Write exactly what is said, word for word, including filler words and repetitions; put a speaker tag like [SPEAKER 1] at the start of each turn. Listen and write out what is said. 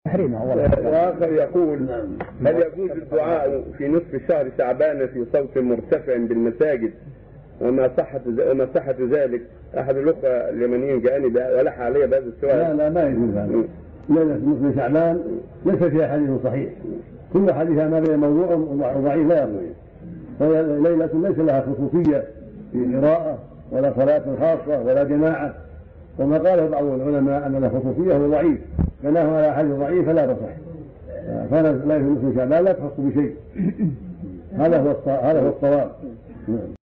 [SPEAKER 1] وآخر يقول: هل يجوز الدعاء في نصف شهر شعبان في صوت مرتفع بالمساجد؟ وما صحة وما صحة ذلك؟ أحد الأخوة اليمنيين جاءني ولح علي بهذا السؤال.
[SPEAKER 2] لا لا ما يجوز هذا. ليلة نصف شعبان ليس فيها حديث صحيح، كل حديثها ما بين موضوع وضعيف لا يروي، فهي ليلة ليس لها خصوصية في قراءة ولا صلاة خاصة ولا جماعة، وما قاله بعض العلماء أن لها خصوصية هو ضعيف، بناه على حديث ضعيف فلا تصح، فلا لا يجوز نصف شعبان لا تخص بشيء. هذا هو هذا هو الصواب.